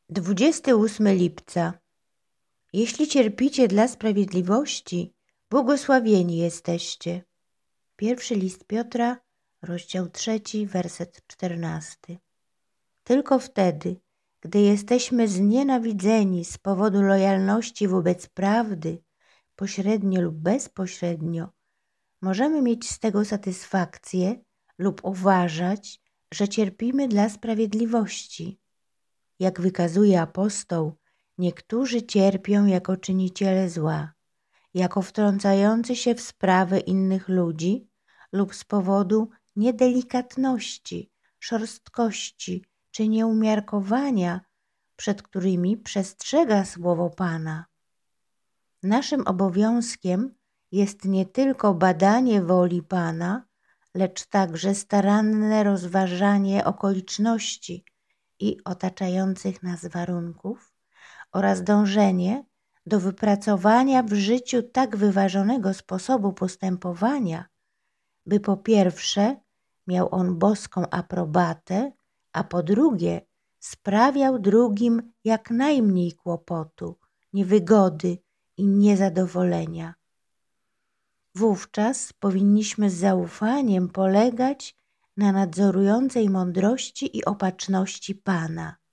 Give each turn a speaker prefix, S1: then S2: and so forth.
S1: 28 lipca. Jeśli cierpicie dla sprawiedliwości, błogosławieni jesteście. Pierwszy list Piotra, rozdział 3, werset 14. Tylko wtedy, gdy jesteśmy znienawidzeni z powodu lojalności wobec prawdy, pośrednio lub bezpośrednio, możemy mieć z tego satysfakcję lub uważać, że cierpimy dla sprawiedliwości. Jak wykazuje apostoł, niektórzy cierpią jako czyniciele zła, jako wtrącający się w sprawy innych ludzi lub z powodu niedelikatności, szorstkości czy nieumiarkowania, przed którymi przestrzega słowo Pana. Naszym obowiązkiem jest nie tylko badanie woli Pana, lecz także staranne rozważanie okoliczności i otaczających nas warunków oraz dążenie do wypracowania w życiu tak wyważonego sposobu postępowania, by po pierwsze miał on boską aprobatę, a po drugie sprawiał drugim jak najmniej kłopotu, niewygody i niezadowolenia. Wówczas powinniśmy z zaufaniem polegać na nadzorującej mądrości i opatrzności Pana.